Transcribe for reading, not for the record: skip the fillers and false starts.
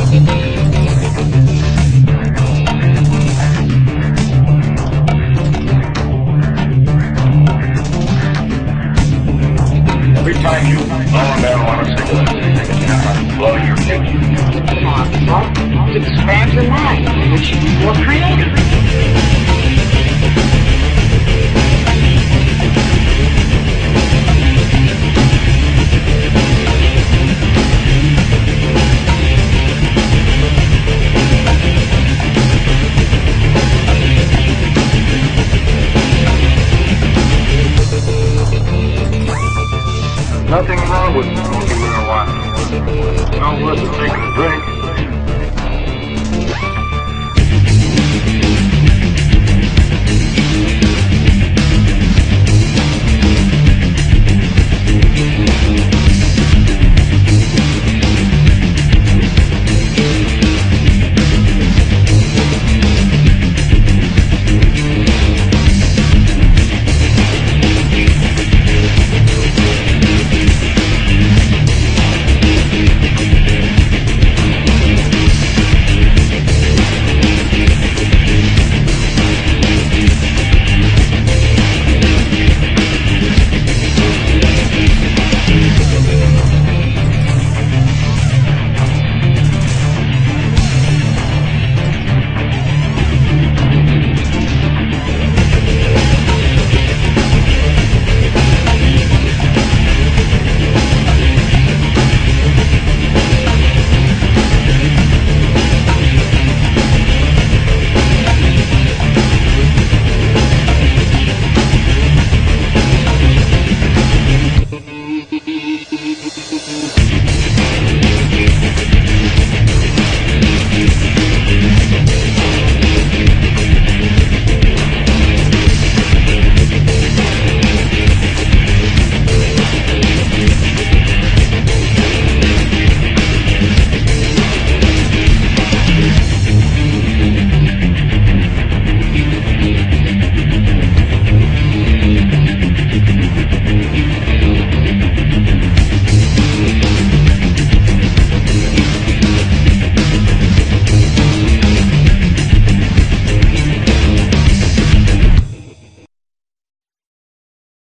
Every time you blow down on a cigarette, you blow your future. Well, it expands your mind. It makes you more creative. Nothing wrong with smoking marijuana. No worse than taking a drink.